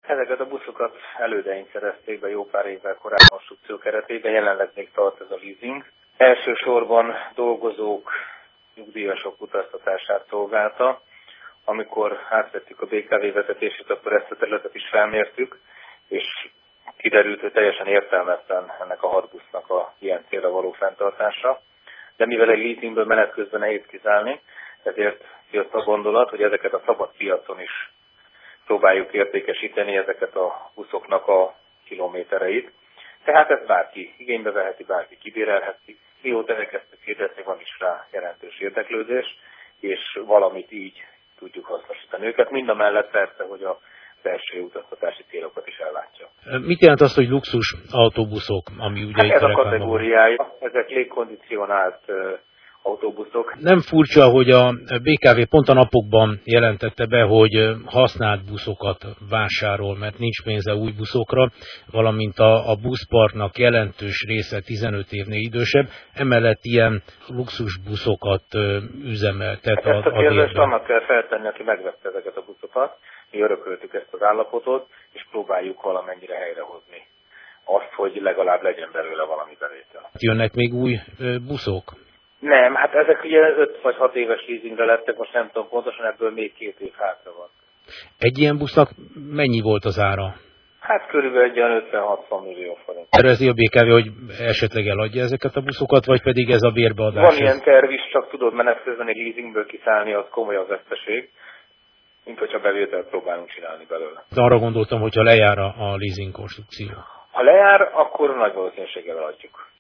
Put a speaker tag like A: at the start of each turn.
A: Ezeket a buszokat elődeink szerezték be jó pár évvel korábban konstrukció keretében, jelenleg még tart ez a leasing. Elsősorban dolgozók, nyugdíjasok utaztatását szolgálta. Amikor átvettük a BKV vezetését, akkor ezt a területet is felmértük, és kiderült, hogy teljesen értelmetlen ennek a 6 busznak a ilyen célra való fenntartása. De mivel egy leasingből menet közben nehéz kizárni, ezért jött a gondolat, hogy ezeket a szabad piacon is próbáljuk értékesíteni, ezeket a buszoknak a kilométereit. Tehát ezt bárki igénybe veheti, bárki kibérelheti. Mióta elkezdtük hirdezni, van is rá jelentős érdeklődés, és valamit így tudjuk hasznosítani őket. Mind a mellett persze, hogy a belső utaztatási célokat is ellátja.
B: Mit jelent azt, hogy luxus autóbuszok, ami ugye itt
A: ez a kategóriája, ezek légkondicionált autóbuszok.
B: Nem furcsa, hogy a BKV pont a napokban jelentette be, hogy használt buszokat vásárol, mert nincs pénze új buszokra, valamint a buszparknak jelentős része 15 évnél idősebb, emellett ilyen luxus buszokat üzemeltet
A: Ezt a kérdést
B: délben.
A: annak kell feltenni, aki megvette ezeket a buszokat. Mi örököltük ezt az állapotot, és próbáljuk valamennyire helyrehozni azt, hogy legalább legyen belőle valami bevétel.
B: Jönnek még új buszok?
A: Nem, hát ezek ugye 5 vagy 6 éves leasingre lettek, most nem tudom pontosan, ebből még 2 év hátra van.
B: Egy ilyen busznak mennyi volt az ára?
A: Hát körülbelül egy olyan 50-60 millió forint.
B: Tervezi a BKV, hogy esetleg eladja ezeket a buszokat, vagy pedig ez a bérbeadás?
A: Van ilyen terv is, csak tudod, menet közben egy leasingből kiszállni, az komoly az veszteség, mint hogyha bevételt próbálunk csinálni belőle.
B: Arra gondoltam, hogyha lejár a leasing konstrukció.
A: Ha lejár, akkor nagy valószínűséggel eladjuk.